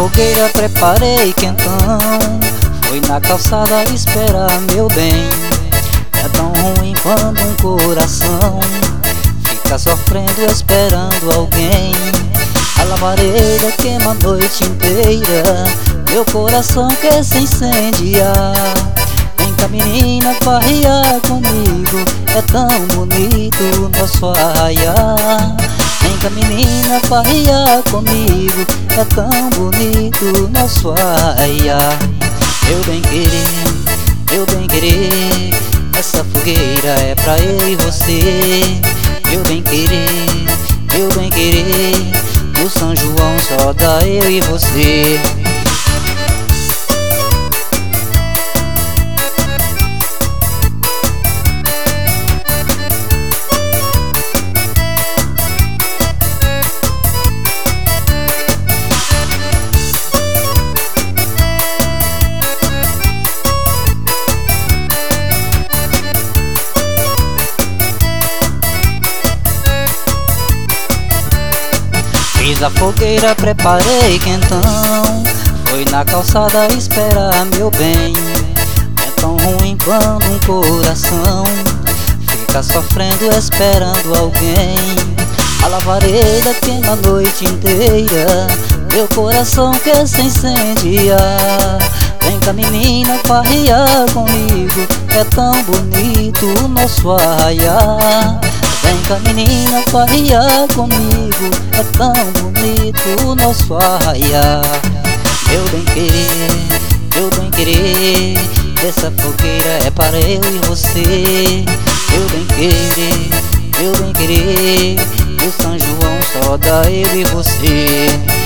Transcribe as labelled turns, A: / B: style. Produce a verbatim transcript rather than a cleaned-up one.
A: fogueira preparei quentão, fui na calçada esperar meu bem. É tão ruim quando um coração fica sofrendo esperando alguém. A labareda queima a noite inteira, meu coração quer se incendiar. Vem cá menina, farrear comigo, é tão bonito nosso arraiar. Vem cá menina, farrear comigo, é tão bonito nosso arraiar. Meu bem querer, meu bem querer, essa fogueira é pra eu e você. Meu bem querer, meu bem querer, no São João só dá eu e você. Fiz a fogueira, preparei quentão, fui na calçada esperar meu bem. É tão ruim quando um coração fica sofrendo esperando alguém. A labareda queima a noite inteira, meu coração quer se incendiar. Vem cá menina, farrear comigo, é tão bonito o nosso arraiar. Vem cá menina, farrear comigo, é tão bonito o nosso arraiar. Meu bem querer, meu bem querer, essa fogueira é para eu e você. Meu bem querer, meu bem querer, o São João só dá eu e você.